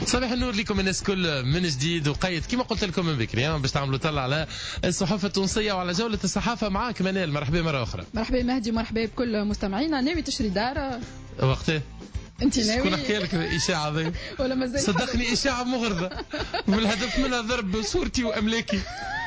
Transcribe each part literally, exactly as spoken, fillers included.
صباح النور لكم الناس كل من جديد وقيد كما قلت لكم من بكري باش تعملوا طلع على الصحافة التونسية وعلى جولة الصحافة. معاك منال، مرحبا مرة أخرى. مرحبا مهدي، مرحبا بكل مستمعينا. ناوي تشري دار وقتها؟ انت ناوي؟ شكون حكى لك الإشاعة ذي؟ ولا مازال؟ صدقني إشاعة مغرضة والهدف منها ضرب صورتي وأملاكي.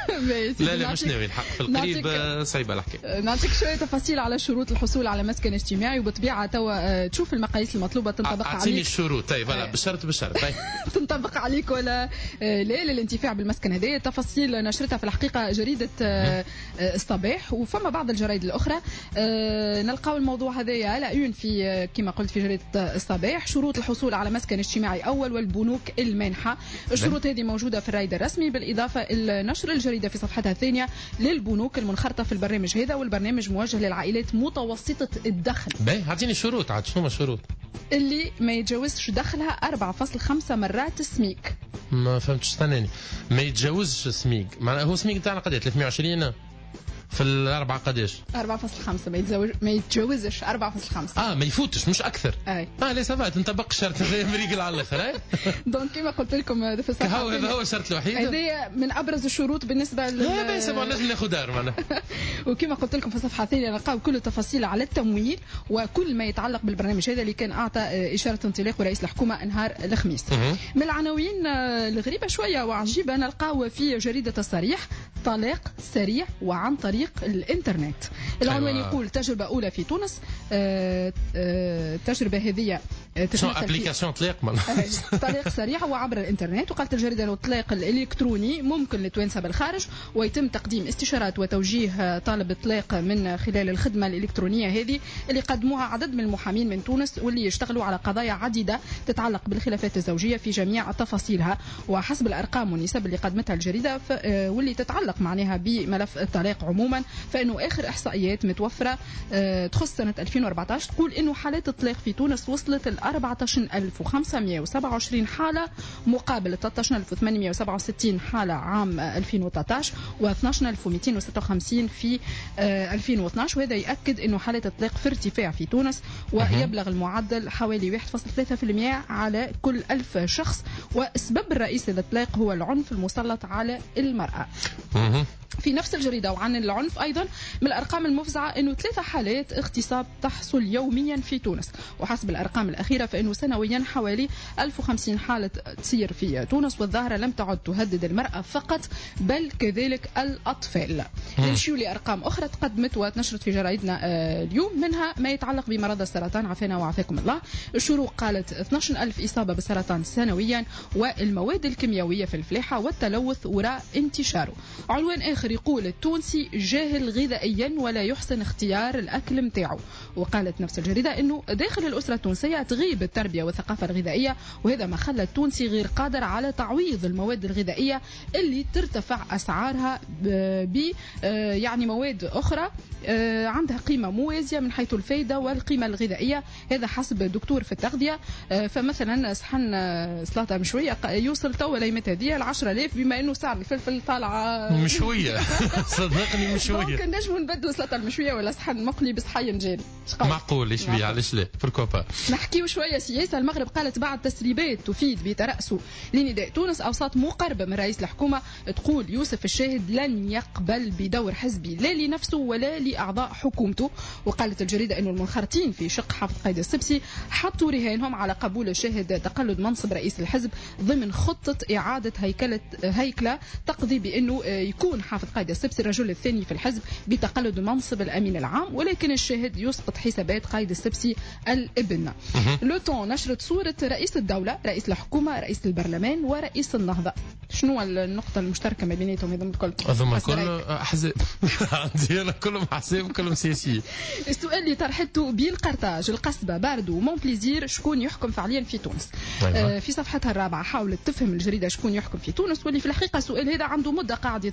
لا لا مش ناوي الحق في القريب صعيبة الحكاية. نعطيك شوية تفاصيل على شروط الحصول على مسكن اجتماعي، وبطبيعة توا تشوف المقاييس المطلوبة تنطبق عليك. أعطيني الشروط. طيب فوالا بالشرط بالشرط. طيب تنطبق عليك ولا لا للانتفاع بالمسكن هذه. تفاصيل نشرتها في الحقيقة جريدة الصباح وفما بعض الجرائد الأخرى. نلقاو الموضوع هذايا على عيون في كما قلت في جريدة الصباح. شروط الحصول على مسكن اجتماعي أول والبنوك المانحة. الشروط هذه موجودة في الرايد الرسمي، بالإضافة إلى نشر الجريدة في صفحتها الثانية للبنوك المنخرطة في البرنامج هذا، والبرنامج موجه للعائلات متوسطة الدخل. باهي اعطيني الشروط عاد. شنو الشروط؟ اللي ما يتجاوزش دخلها أربعة فاصلة خمسة مرات السميك. ما فهمتش استناني. ما يتجاوزش السميك معناها هو السميك تاعنا قد ثلاثمائة وعشرين في الأربعة قداش؟ أربعة فاصلة خمسة. ما يتزوج ما يتجاوزش أربعة فاصلة خمسة. اه ما يفوتش مش اكثر. اي اه لا سافا تنطبق الشرط هذا امريكا على الاخر. دونك كما قلت لكم في الصفحه هذا هو الشرط الوحيد. هذه من ابرز الشروط بالنسبه لل لا بس ما لازم ناخذ دار معنا. وكما قلت لكم في الصفحه الثانيه نلقاو كل التفاصيل على التمويل وكل ما يتعلق بالبرنامج هذا اللي كان اعطى اشاره انطلاق رئيس الحكومه نهار الخميس. من العناوين الغريبه شويه وعجيبه نلقاو في جريده الصريح: طلاق سريع وعن طريق الانترنت. العنوان يقول تجربة أولى في تونس. آه آه تجربة هذه شو ابليكاسيون طلاق طريق سريع وعبر الانترنت. وقالت الجريدة أنه الطلاق الإلكتروني ممكن للتوانسة بالخارج، ويتم تقديم استشارات وتوجيه طالب الطلاق من خلال الخدمة الإلكترونية هذه اللي قدموها عدد من المحامين من تونس واللي يشتغلوا على قضايا عديدة تتعلق بالخلافات الزوجية في جميع تفاصيلها. وحسب الأرقام والنسب اللي قدمتها الجريدة واللي تتعلق معناها بملف الطلاق عموما، فإنه آخر إحصائيات متوفرة تخص سنة ألفين وأربعة عشر تقول إنه حالات الطلاق في تونس وصلت ل أربعة عشر ألف وخمسمائة وسبعة وعشرين حالة مقابل ثلاثة عشر ألف وثمانمائة وسبعة وستين حالة عام ألفين وثلاثة عشر و اثني عشر ألف ومئتين وستة وخمسين في ألفين واثني عشر. وهذا يؤكد إنه حالات الطلاق في ارتفاع في تونس، ويبلغ المعدل حوالي واحد فاصلة ثلاثة بالمئة على كل ألف شخص. والسبب الرئيسي للطلاق هو العنف المسلط على المرأة. في نفس الجريدة وعن العنف أيضا من الأرقام المفزعة أنه ثلاثة حالات اغتصاب تحصل يوميا في تونس، وحسب الأرقام الأخيرة فإنه سنويا حوالي ألف وخمسين حالة تصير في تونس. والظاهرة لم تعد تهدد المرأة فقط بل كذلك الأطفال. نمشيو لأرقام أخرى تقدمت وتنشرت في جرائدنا اليوم، منها ما يتعلق بمرض السرطان عافانا وعافاكم الله. الشروق قالت اثني عشر ألف إصابة بالسرطان سنويا، والمواد الكيميائية في الفلاحة والتلوث وراء انتشاره. عنوان آخر يقول التونسي جاهل غذائيا ولا يحسن اختيار الأكل متاعه. وقالت نفس الجريدة أنه داخل الأسرة التونسية تغيب التربية والثقافة الغذائية، وهذا ما خلى التونسي غير قادر على تعويض المواد الغذائية اللي ترتفع أسعارها ب يعني مواد أخرى عندها قيمة موازية من حيث الفائدة والقيمة الغذائية. هذا حسب دكتور في التغذية. فمثلا صحن سلطة مشوية يوصل تو ليمة هذه العشرة آلاف، بما أنه سعر الفلفل طالعة مشوية. صدقني مشوية. ممكن نجموا نبدلوا سلطة المشوية ولا صحن مقلي بصحي نجاري. معقول ايش بيه علاش لا بركوبا. نحكيو شوية سياسة. المغرب قالت بعد تسريبات تفيد بترأسه لنداء تونس أوساط مقربة من رئيس الحكومة تقول يوسف الشاهد لن يقبل بدور حزبي لا لنفسه ولا لأعضاء حكومته. وقالت الجريدة أنه المنخرطين في شق حافظ قايد السبسي حطوا رهانهم على قبول الشاهد تقلد منصب رئيس الحزب ضمن خطة إعادة هيكلة هيكلة تقضي بأنه يكون حافظ قايد السبسي الرجل الثاني في الحزب بتقلد منصب الأمين العام، ولكن الشاهد يسقط حسابات قايد السبسي الابن. لو طون نشرت صورة رئيس الدولة، رئيس الحكومة، رئيس البرلمان ورئيس النهضة. شنو النقطة المشتركة ما بيناتهم؟ هذا الكل هذوما كل أحزاب. عندي أنا كلهم أحزاب كلهم سياسيين. السؤال اللي طرحته بين قرطاج القصبة باردو ومون بليزير شكون يحكم فعليا في تونس؟ آه في صفحتها الرابعة حاولت تفهم الجريدة شكون يحكم في تونس، واللي في الحقيقة السؤال هذا عنده مدة قاعد يتطرح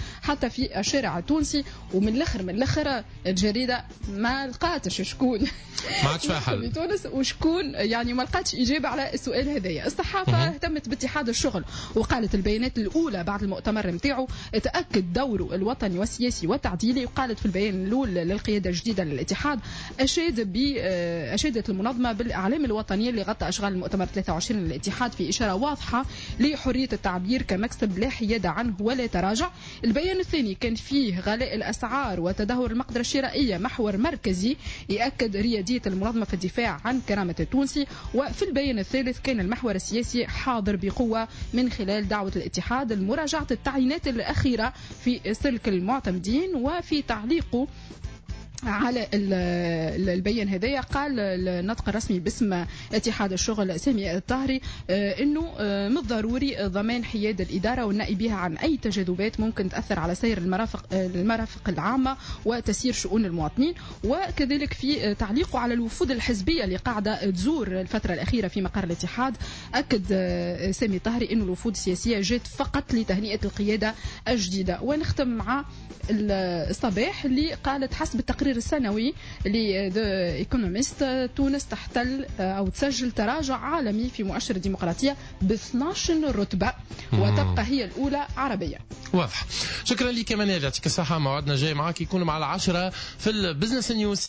حتى في الشارع التونسي. ومن الاخر من الاخر الجريده ما لقاتش شكون ما عادش فيها حل في تونس وشكون يعني ما لقاتش اجابه على السؤال هذايا. الصحافه اهتمت باتحاد الشغل وقالت البيانات الاولى بعد المؤتمر نتاعو تاكد دوره الوطني والسياسي والتعديلي. وقالت في البيان الاول للقياده الجديده للاتحاد اشاد ب اشادت المنظمه بالاعلام الوطني اللي غطى اشغال المؤتمر ثلاثة وعشرين للاتحاد في اشاره واضحه لحريه التعبير كمكسب لا حياد عنه ولا تراجع. البيان الثاني كان فيه غلاء الاسعار وتدهور المقدره الشرائيه محور مركزي ياكد رياديه المنظمه في الدفاع عن كرامه التونسي. وفي البيان الثالث كان المحور السياسي حاضر بقوه من خلال دعوه الاتحاد لمراجعه التعيينات الاخيره في سلك المعتمدين. وفي تعليقه على البيان هذايا قال الناطق الرسمي باسم اتحاد الشغل سامي الطاهري انه من الضروري ضمان حياد الاداره والنأي بها عن اي تجاذبات ممكن تاثر على سير المرافق المرافق العامه وتسيير شؤون المواطنين. وكذلك في تعليقه على الوفود الحزبيه اللي قاعده تزور الفتره الاخيره في مقر الاتحاد اكد سامي الطاهري انه الوفود السياسيه جات فقط لتهنئه القياده الجديده. ونختم مع الصباح اللي قالت حسب التقرير السنوي لذا ايكونومست تونس تحتل او تسجل تراجع عالمي في مؤشر الديمقراطيه ب اثناش رتبه وتبقى هي الاولى عربيا. واضح. شكرا لك كمان، يعطيك الصحه. موعدنا جاي معك يكون مع العشرة في البزنس نيوز.